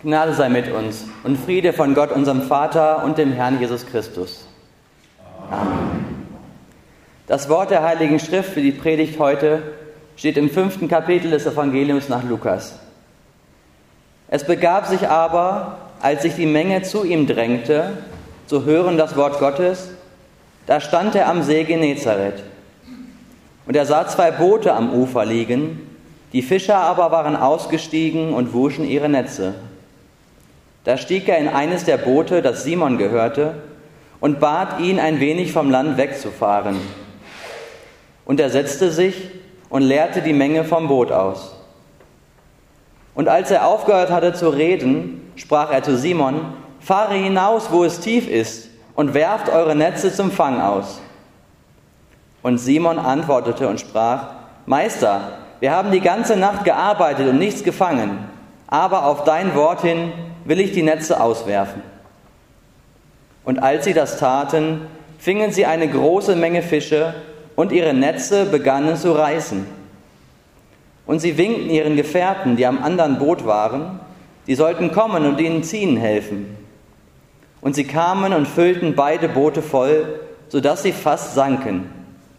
Gnade sei mit uns und Friede von Gott, unserem Vater und dem Herrn Jesus Christus. Amen. Das Wort der Heiligen Schrift für die Predigt heute steht im 5. Kapitel des Evangeliums nach Lukas. Es begab sich aber, als sich die Menge zu ihm drängte, zu hören das Wort Gottes, da stand er am See Genezareth. Und er sah 2 Boote am Ufer liegen, die Fischer aber waren ausgestiegen und wuschen ihre Netze. Da stieg er in eines der Boote, das Simon gehörte, und bat ihn, ein wenig vom Land wegzufahren. Und er setzte sich und leerte die Menge vom Boot aus. Und als er aufgehört hatte zu reden, sprach er zu Simon: Fahre hinaus, wo es tief ist, und werft eure Netze zum Fang aus. Und Simon antwortete und sprach: Meister, wir haben die ganze Nacht gearbeitet und nichts gefangen, aber auf dein Wort hin will ich die Netze auswerfen. Und als sie das taten, fingen sie eine große Menge Fische, und ihre Netze begannen zu reißen. Und sie winkten ihren Gefährten, die am anderen Boot waren, die sollten kommen und ihnen ziehen helfen. Und sie kamen und füllten beide Boote voll, sodass sie fast sanken.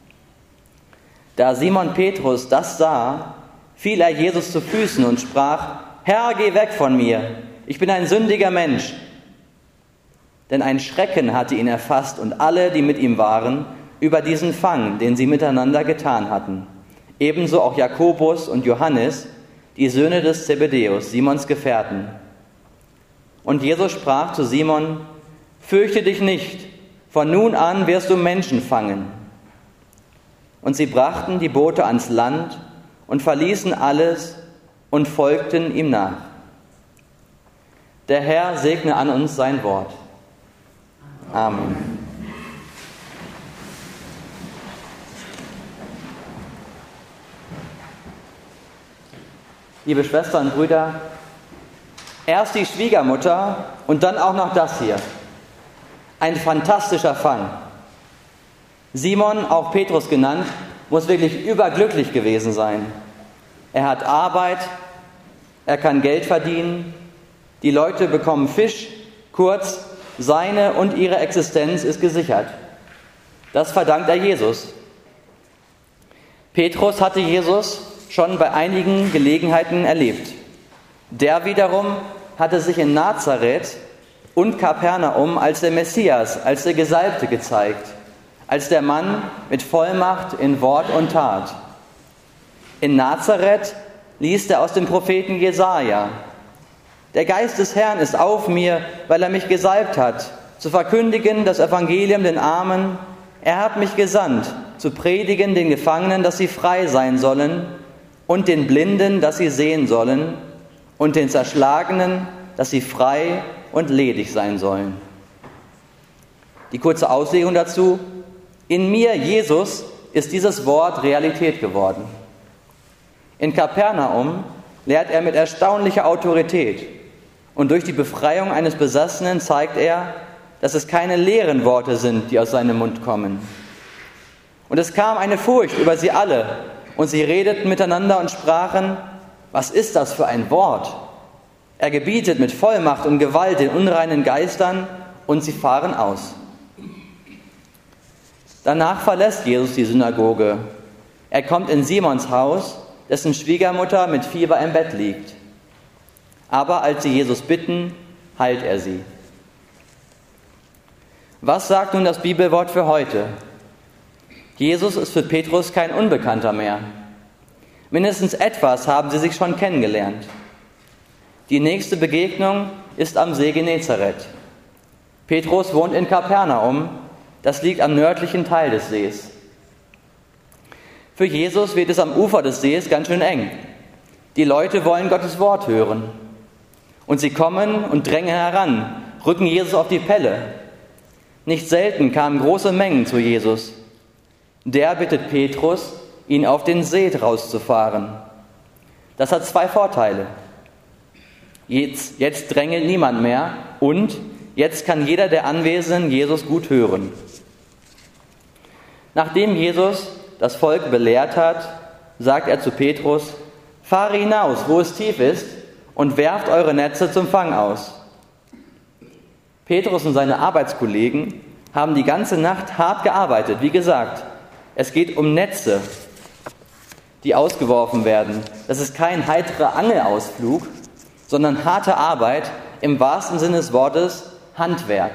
Da Simon Petrus das sah, fiel er Jesus zu Füßen und sprach: Herr, geh weg von mir, ich bin ein sündiger Mensch. Denn ein Schrecken hatte ihn erfasst und alle, die mit ihm waren, über diesen Fang, den sie miteinander getan hatten. Ebenso auch Jakobus und Johannes, die Söhne des Zebedäus, Simons Gefährten. Und Jesus sprach zu Simon: Fürchte dich nicht, von nun an wirst du Menschen fangen. Und sie brachten die Boote ans Land und verließen alles und folgten ihm nach. Der Herr segne an uns sein Wort. Amen. Liebe Schwestern und Brüder, erst die Schwiegermutter und dann auch noch das hier. Ein fantastischer Fang. Simon, auch Petrus genannt, muss wirklich überglücklich gewesen sein. Er hat Arbeit, er kann Geld verdienen, die Leute bekommen Fisch, kurz, seine und ihre Existenz ist gesichert. Das verdankt er Jesus. Petrus hatte Jesus schon bei einigen Gelegenheiten erlebt. Der wiederum hatte sich in Nazareth und Kapernaum als der Messias, als der Gesalbte gezeigt, als der Mann mit Vollmacht in Wort und Tat. In Nazareth liest er aus dem Propheten Jesaja: Der Geist des Herrn ist auf mir, weil er mich gesalbt hat, zu verkündigen das Evangelium den Armen. Er hat mich gesandt, zu predigen den Gefangenen, dass sie frei sein sollen, und den Blinden, dass sie sehen sollen, und den Zerschlagenen, dass sie frei und ledig sein sollen. Die kurze Auslegung dazu: In mir, Jesus, ist dieses Wort Realität geworden. In Kapernaum lehrt er mit erstaunlicher Autorität. Und durch die Befreiung eines Besessenen zeigt er, dass es keine leeren Worte sind, die aus seinem Mund kommen. Und es kam eine Furcht über sie alle, und sie redeten miteinander und sprachen: Was ist das für ein Wort? Er gebietet mit Vollmacht und Gewalt den unreinen Geistern, und sie fahren aus. Danach verlässt Jesus die Synagoge. Er kommt in Simons Haus, dessen Schwiegermutter mit Fieber im Bett liegt. Aber als sie Jesus bitten, heilt er sie. Was sagt nun das Bibelwort für heute? Jesus ist für Petrus kein Unbekannter mehr. Mindestens etwas haben sie sich schon kennengelernt. Die nächste Begegnung ist am See Genezareth. Petrus wohnt in Kapernaum, das liegt am nördlichen Teil des Sees. Für Jesus wird es am Ufer des Sees ganz schön eng. Die Leute wollen Gottes Wort hören. Und sie kommen und drängen heran, rücken Jesus auf die Pelle. Nicht selten kamen große Mengen zu Jesus. Der bittet Petrus, ihn auf den See rauszufahren. Das hat 2 Vorteile. Jetzt drängelt niemand mehr und jetzt kann jeder der Anwesenden Jesus gut hören. Nachdem Jesus das Volk belehrt hat, sagt er zu Petrus: Fahre hinaus, wo es tief ist, und werft eure Netze zum Fang aus. Petrus und seine Arbeitskollegen haben die ganze Nacht hart gearbeitet. Wie gesagt, es geht um Netze, die ausgeworfen werden. Das ist kein heiterer Angelausflug, sondern harte Arbeit, im wahrsten Sinne des Wortes Handwerk.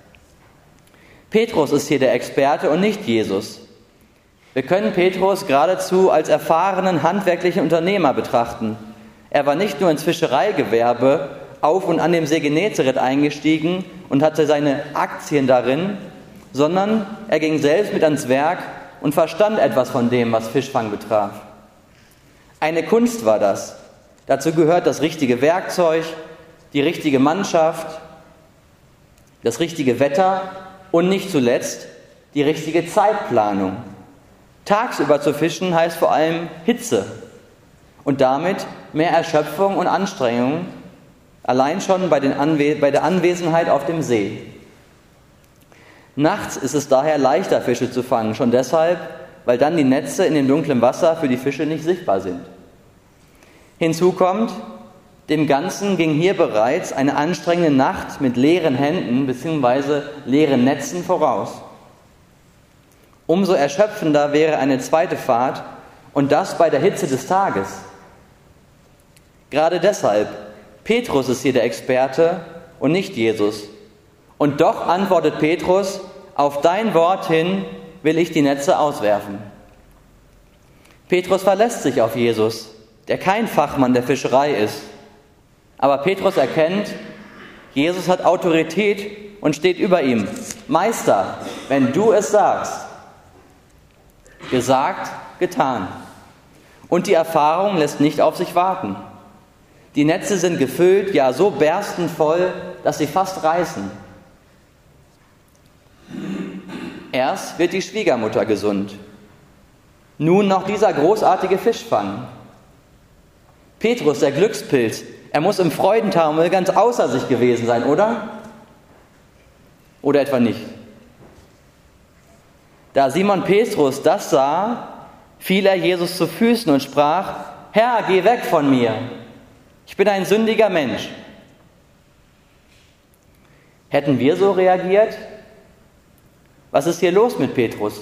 Petrus ist hier der Experte und nicht Jesus. Wir können Petrus geradezu als erfahrenen handwerklichen Unternehmer betrachten. Er war nicht nur ins Fischereigewerbe auf und an dem See Genezareth eingestiegen und hatte seine Aktien darin, sondern er ging selbst mit ans Werk und verstand etwas von dem, was Fischfang betraf. Eine Kunst war das. Dazu gehört das richtige Werkzeug, die richtige Mannschaft, das richtige Wetter und nicht zuletzt die richtige Zeitplanung. Tagsüber zu fischen heißt vor allem Hitze und damit mehr Erschöpfung und Anstrengung, allein schon bei der Anwesenheit auf dem See. Nachts ist es daher leichter, Fische zu fangen, schon deshalb, weil dann die Netze in dem dunklen Wasser für die Fische nicht sichtbar sind. Hinzu kommt, dem Ganzen ging hier bereits eine anstrengende Nacht mit leeren Händen bzw. leeren Netzen voraus. Umso erschöpfender wäre eine zweite Fahrt und das bei der Hitze des Tages. Gerade deshalb, Petrus ist hier der Experte und nicht Jesus. Und doch antwortet Petrus, auf dein Wort hin will ich die Netze auswerfen. Petrus verlässt sich auf Jesus, der kein Fachmann der Fischerei ist. Aber Petrus erkennt, Jesus hat Autorität und steht über ihm. Meister, wenn du es sagst. Gesagt, getan. Und die Erfahrung lässt nicht auf sich warten. Die Netze sind gefüllt, ja so berstend voll, dass sie fast reißen. Erst wird die Schwiegermutter gesund. Nun noch dieser großartige Fischfang. Petrus, der Glückspilz, er muss im Freudentaumel ganz außer sich gewesen sein, oder? Oder etwa nicht? Da Simon Petrus das sah, fiel er Jesus zu Füßen und sprach, Herr, geh weg von mir, ich bin ein sündiger Mensch. Hätten wir so reagiert? Was ist hier los mit Petrus?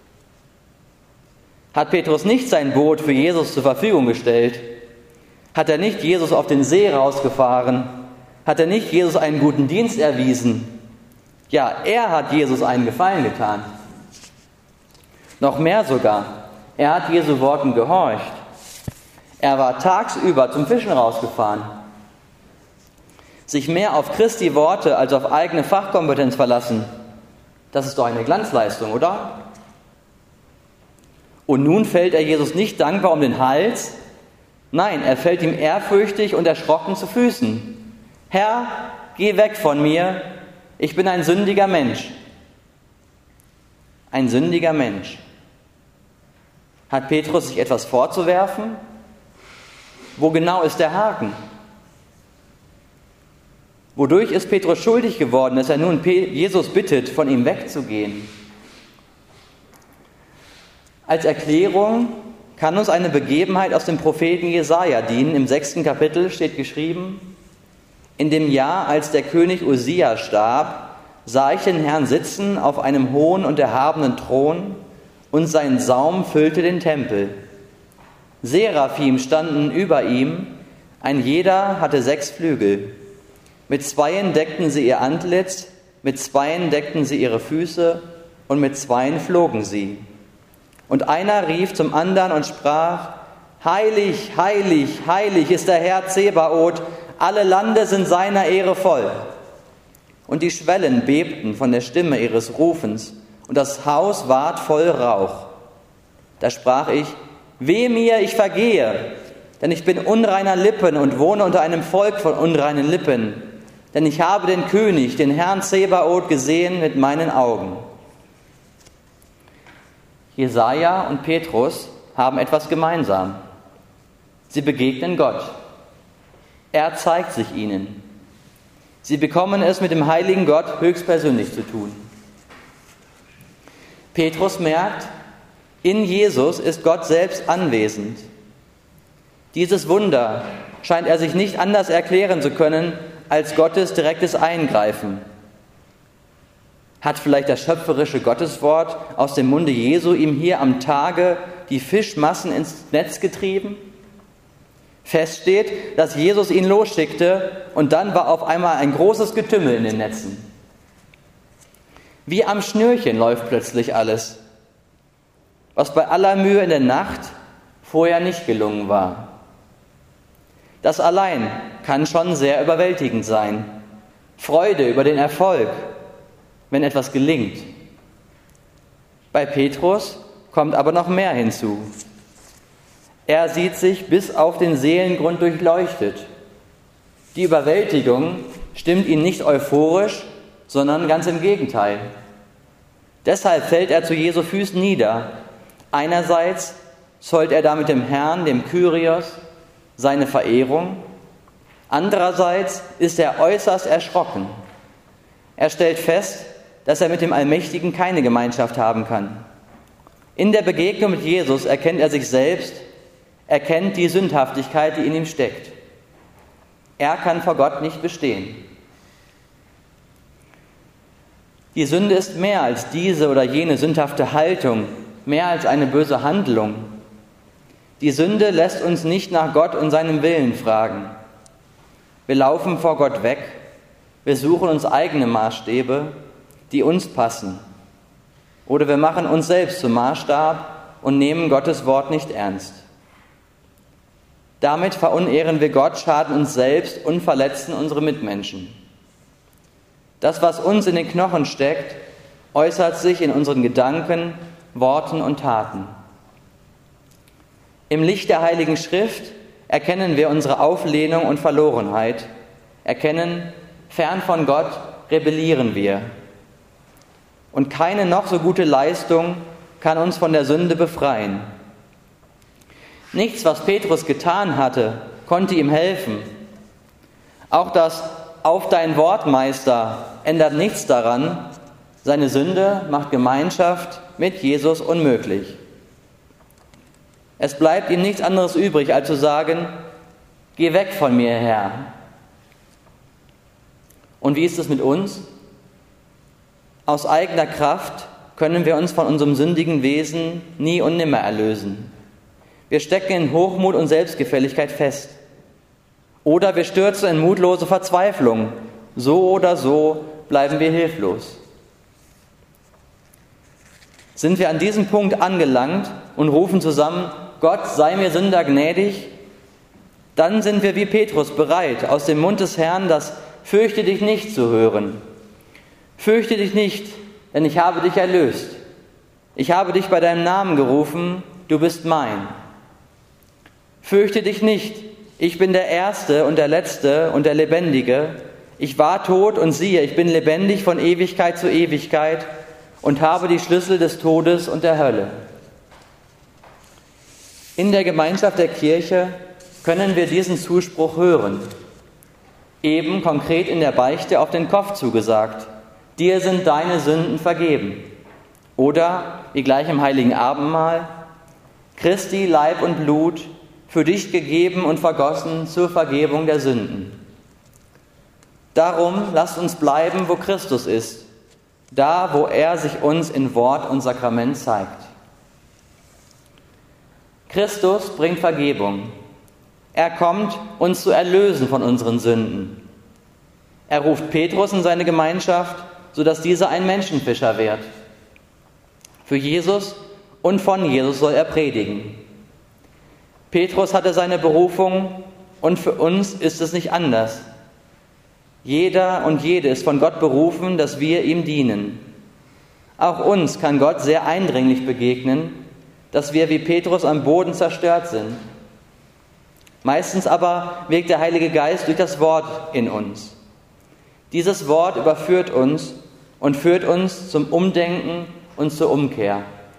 Hat Petrus nicht sein Boot für Jesus zur Verfügung gestellt? Hat er nicht Jesus auf den See rausgefahren? Hat er nicht Jesus einen guten Dienst erwiesen? Ja, er hat Jesus einen Gefallen getan. Noch mehr sogar, er hat Jesu Worten gehorcht. Er war tagsüber zum Fischen rausgefahren. Sich mehr auf Christi Worte als auf eigene Fachkompetenz verlassen, das ist doch eine Glanzleistung, oder? Und nun fällt er Jesus nicht dankbar um den Hals, nein, er fällt ihm ehrfürchtig und erschrocken zu Füßen. Herr, geh weg von mir, ich bin ein sündiger Mensch. Ein sündiger Mensch. Hat Petrus sich etwas vorzuwerfen? Wo genau ist der Haken? Wodurch ist Petrus schuldig geworden, dass er nun Jesus bittet, von ihm wegzugehen? Als Erklärung kann uns eine Begebenheit aus dem Propheten Jesaja dienen. Im 6. Kapitel steht geschrieben, in dem Jahr, als der König Usia starb, sah ich den Herrn sitzen auf einem hohen und erhabenen Thron und sein Saum füllte den Tempel. Seraphim standen über ihm, ein jeder hatte 6 Flügel. Mit 2 deckten sie ihr Antlitz, mit 2 deckten sie ihre Füße und mit 2 flogen sie. Und einer rief zum anderen und sprach, Heilig, heilig, heilig ist der Herr Zebaoth, alle Lande sind seiner Ehre voll. Und die Schwellen bebten von der Stimme ihres Rufens, und das Haus ward voll Rauch. Da sprach ich, Weh mir, ich vergehe, denn ich bin unreiner Lippen und wohne unter einem Volk von unreinen Lippen. Denn ich habe den König, den Herrn Zebaoth, gesehen mit meinen Augen. Jesaja und Petrus haben etwas gemeinsam. Sie begegnen Gott. Er zeigt sich ihnen. Sie bekommen es mit dem heiligen Gott höchstpersönlich zu tun. Petrus merkt, in Jesus ist Gott selbst anwesend. Dieses Wunder, scheint er sich nicht anders erklären zu können als Gottes direktes Eingreifen. Hat vielleicht das schöpferische Gotteswort aus dem Munde Jesu ihm hier am Tage die Fischmassen ins Netz getrieben? Fest steht, dass Jesus ihn losschickte und dann war auf einmal ein großes Getümmel in den Netzen. Wie am Schnürchen läuft plötzlich alles, was bei aller Mühe in der Nacht vorher nicht gelungen war. Das allein kann schon sehr überwältigend sein. Freude über den Erfolg, wenn etwas gelingt. Bei Petrus kommt aber noch mehr hinzu. Er sieht sich bis auf den Seelengrund durchleuchtet. Die Überwältigung stimmt ihn nicht euphorisch, sondern ganz im Gegenteil. Deshalb fällt er zu Jesu Füßen nieder. Einerseits zollt er damit dem Herrn, dem Kyrios, seine Verehrung. Andererseits ist er äußerst erschrocken. Er stellt fest, dass er mit dem Allmächtigen keine Gemeinschaft haben kann. In der Begegnung mit Jesus erkennt er sich selbst, erkennt die Sündhaftigkeit, die in ihm steckt. Er kann vor Gott nicht bestehen. Die Sünde ist mehr als diese oder jene sündhafte Haltung, mehr als eine böse Handlung. Die Sünde lässt uns nicht nach Gott und seinem Willen fragen. Wir laufen vor Gott weg, wir suchen uns eigene Maßstäbe, die uns passen. Oder wir machen uns selbst zum Maßstab und nehmen Gottes Wort nicht ernst. Damit verunehren wir Gott, schaden uns selbst und verletzen unsere Mitmenschen. Das, was uns in den Knochen steckt, äußert sich in unseren Gedanken, Worten und Taten. Im Licht der Heiligen Schrift erkennen wir unsere Auflehnung und Verlorenheit, erkennen, fern von Gott rebellieren wir. Und keine noch so gute Leistung kann uns von der Sünde befreien. Nichts, was Petrus getan hatte, konnte ihm helfen. Auch das „Auf dein Wort, Meister" ändert nichts daran. Seine Sünde macht Gemeinschaft mit Jesus unmöglich. Es bleibt ihm nichts anderes übrig, als zu sagen: Geh weg von mir, Herr. Und wie ist es mit uns? Aus eigener Kraft können wir uns von unserem sündigen Wesen nie und nimmer erlösen. Wir stecken in Hochmut und Selbstgefälligkeit fest. Oder wir stürzen in mutlose Verzweiflung. So oder so bleiben wir hilflos. Sind wir an diesem Punkt angelangt und rufen zusammen: Gott, sei mir Sünder gnädig, dann sind wir wie Petrus bereit, aus dem Mund des Herrn das „Fürchte dich nicht" zu hören. Fürchte dich nicht, denn ich habe dich erlöst. Ich habe dich bei deinem Namen gerufen, du bist mein. Fürchte dich nicht, ich bin der Erste und der Letzte und der Lebendige. Ich war tot und siehe, ich bin lebendig von Ewigkeit zu Ewigkeit und habe die Schlüssel des Todes und der Hölle. In der Gemeinschaft der Kirche können wir diesen Zuspruch hören. Eben konkret in der Beichte auf den Kopf zugesagt: Dir sind deine Sünden vergeben. Oder, wie gleich im Heiligen Abendmahl: Christi Leib und Blut, für dich gegeben und vergossen zur Vergebung der Sünden. Darum lasst uns bleiben, wo Christus ist, da, wo er sich uns in Wort und Sakrament zeigt. Christus bringt Vergebung. Er kommt, uns zu erlösen von unseren Sünden. Er ruft Petrus in seine Gemeinschaft, sodass dieser ein Menschenfischer wird. Für Jesus und von Jesus soll er predigen. Petrus hatte seine Berufung und für uns ist es nicht anders. Jeder und jede ist von Gott berufen, dass wir ihm dienen. Auch uns kann Gott sehr eindringlich begegnen, dass wir wie Petrus am Boden zerstört sind. Meistens aber wirkt der Heilige Geist durch das Wort in uns. Dieses Wort überführt uns und führt uns zum Umdenken und zur Umkehr.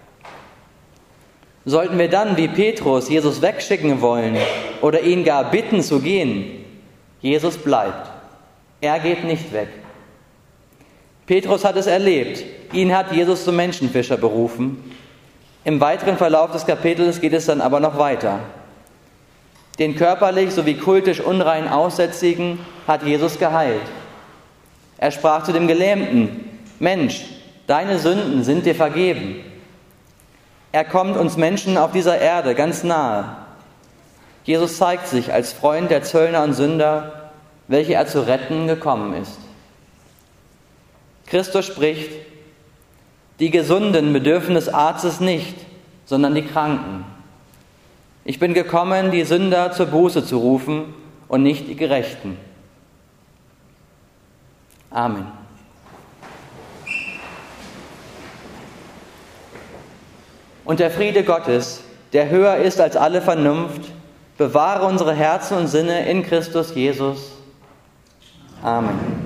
Sollten wir dann wie Petrus Jesus wegschicken wollen oder ihn gar bitten zu gehen, Jesus bleibt. Er geht nicht weg. Petrus hat es erlebt. Ihn hat Jesus zum Menschenfischer berufen. Im weiteren Verlauf des Kapitels geht es dann aber noch weiter. Den körperlich sowie kultisch unrein Aussätzigen hat Jesus geheilt. Er sprach zu dem Gelähmten: Mensch, deine Sünden sind dir vergeben. Er kommt uns Menschen auf dieser Erde ganz nahe. Jesus zeigt sich als Freund der Zöllner und Sünder, welche er zu retten gekommen ist. Christus spricht: Die Gesunden bedürfen des Arztes nicht, sondern die Kranken. Ich bin gekommen, die Sünder zur Buße zu rufen und nicht die Gerechten. Amen. Und der Friede Gottes, der höher ist als alle Vernunft, bewahre unsere Herzen und Sinne in Christus Jesus. Amen.